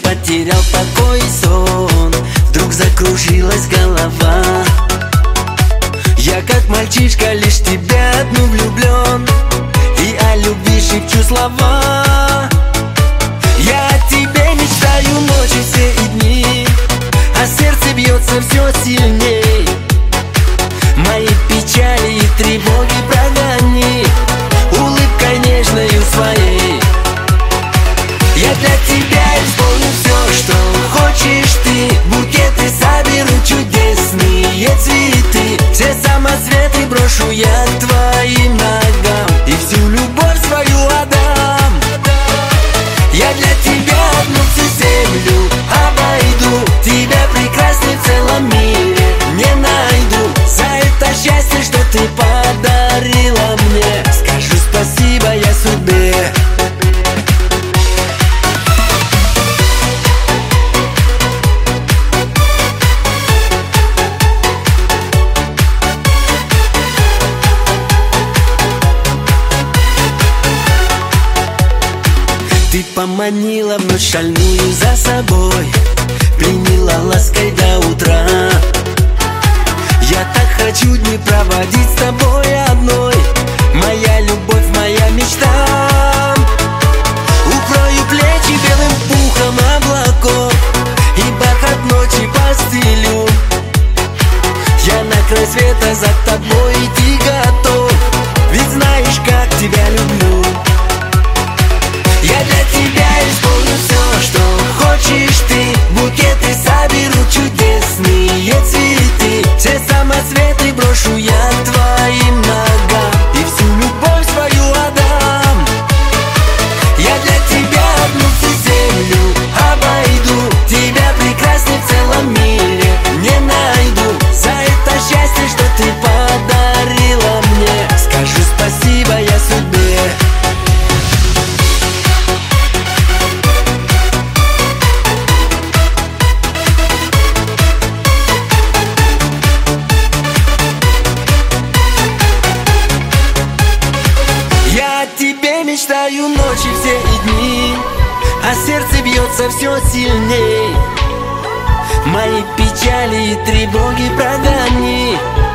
потерял покой и сон. Вдруг закружилась голова. Я как мальчишка лишь в тебя одну влюблен, и о любви шепчу слова. Я о тебе мечтаю ночи все и дни, а сердце бьется все сильней. Мои печали и тревоги прогони улыбкой нежною своей. Я для тебя исполню все, что хочешь ты. Букеты соберу чудесные цветы, все самоцветы брошу я к твоим ногам и всю любовь свою отдам. Я для тебя одну всю землю обойду, тебя прекрасней в целом мире не найду. За это счастье, что ты подарила мне, скажу спасибо я судьбе. Ты поманила вновь шальную за собой, пленила лаской до утра. Я так хочу дни проводить с тобой одной, моя любовь, моя мечта. Укрою плечи белым пухом облаков и бархат ночи постелю. Я на край света за тобой, и ты готов, ведь знаешь, как тебя люблю. Я для тебя исполню все, что хочешь ты. Букеты соберу чудесные цветы, все самоцветы брошу я к твоим ногам и всю любовь свою отдам. Я для тебя одну всю землю обойду, тебя прекрасней в целом мире не найду. За это счастье, что ты подарила мне, скажу спасибо я судьбе. Мечтаю ночи все и дни, а сердце бьется все сильней. Мои печали и тревоги прогони